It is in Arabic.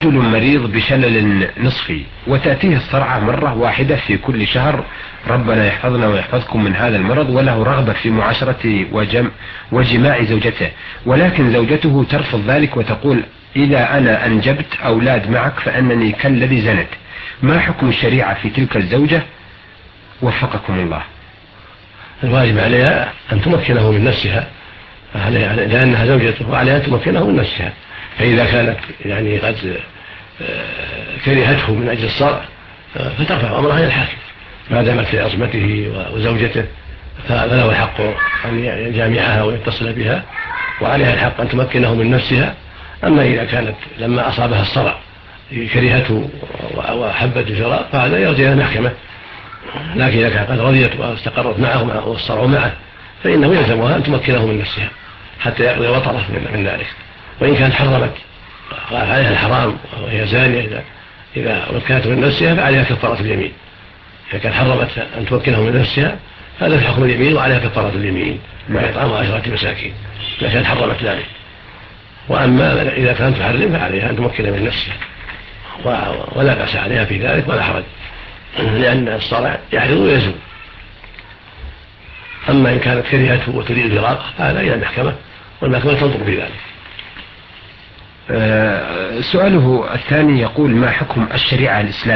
رجل مريض بشلل نصفي وتأتيه الصرعة مرة واحدة في كل شهر، ربنا يحفظنا ويحفظكم من هذا المرض، وله رغبة في معاشرة وجماع زوجته، ولكن زوجته ترفض ذلك وتقول إذا أنا أنجبت أولاد معك فأنني كالذي زنت. ما حكم الشريعة في تلك الزوجة؟ وفقكم الله. الواجب عليها أن تمكنه من نفسها، لأنها زوجته وعليها أن تمكنه من نفسها. فإذا كانت يعني قد كرهته من أجل الصرع فترفع أمرها إلى الحاكم ما دامت في عصمته وزوجته، فله الحق أن يجامعها ويتصل بها، وعليها الحق أن تمكنه من نفسها. أما إذا كانت لما أصابها الصرع كرهته وحبت الفراق فهذا يرجع إلى المحكمة، لكن إذا كانت قد رضيت واستقرت معه والصرع معه فإنه يلزمها أن تمكنه من نفسها حتى يقضي وطره من ذلك. وإن كانت حرمت عليها الحرام وهي زانية إذا مكنته من نفسها فعليها كفارة اليمين. إذا كانت حرمت أن تمكنه من نفسها هذا في حكم اليمين وعليها كفارة اليمين وإطعام 10 مساكين إذا كانت حرمت ذلك. وأما إذا كانت تحرم فعليها أن تمكن من نفسها ولا بأس عليها في ذلك ولا حرج، لأن الصرع يحرض ويزول. أما إن كانت كرهته وتريد الفراق فهذا إلى المحكمة والمحكمة تنظر في ذلك. سؤاله الثاني يقول ما حكم الشريعة الإسلامية